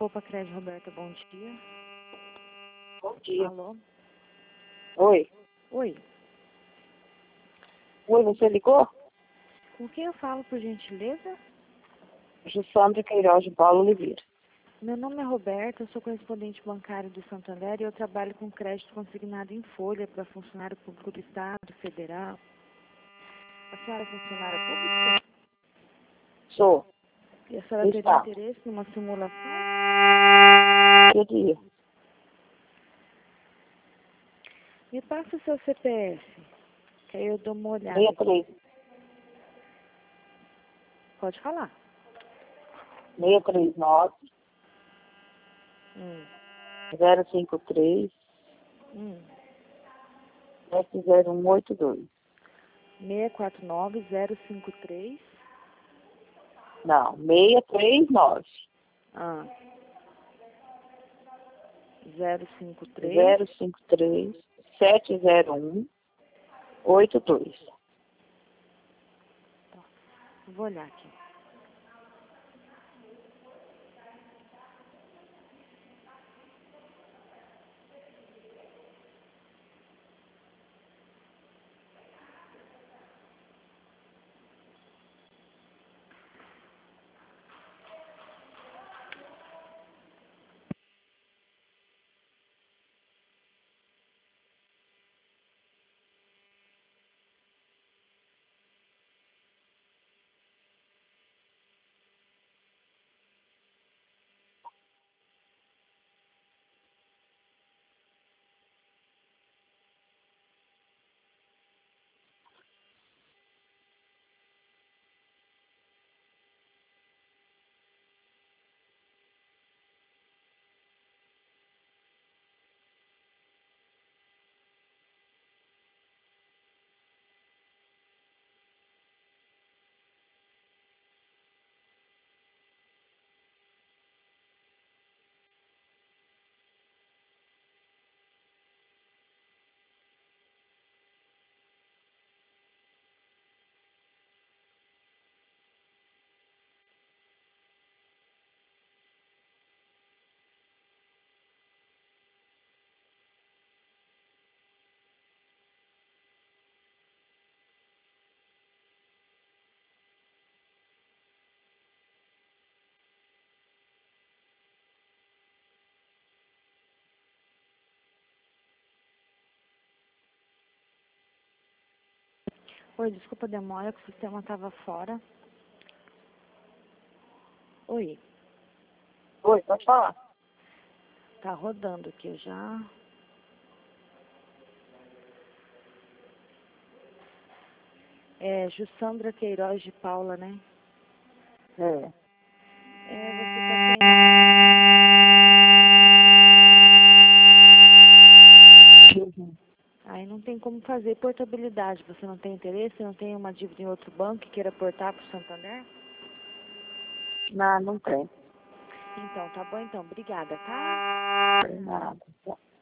Poupa Crédito, Roberta, bom dia. Bom dia. Alô? Oi. Oi, Oi, você ligou? com quem eu falo, por gentileza? Jussandra Queiroz de Paulo Oliveira. Meu nome é Roberta, eu sou correspondente bancário do Santander e eu trabalho com crédito consignado em folha para funcionário público do Estado, federal. A senhora é funcionária pública? Sou. E a senhora teria Está. interesse numa simulação? Que dia? Me passa o seu CPF, que aí eu dou uma olhada. 63. Pode falar. 639 Hum. 053 Hum. 70182. 649053. Não, 639 Ah. 053. 053 70182. Vou olhar aqui. Oi, desculpa a demora, que o sistema estava fora. Oi, Oi, pode falar. tá rodando aqui já. É Jussandra Queiroz de Paula, né? É. Você tá Uhum. Aí não tem como fazer portabilidade. Você não tem interesse? Não tem uma dívida em outro banco que queira portar para o Santander? Não, não tem. Então, tá bom então. Obrigada, tá? Não tem nada.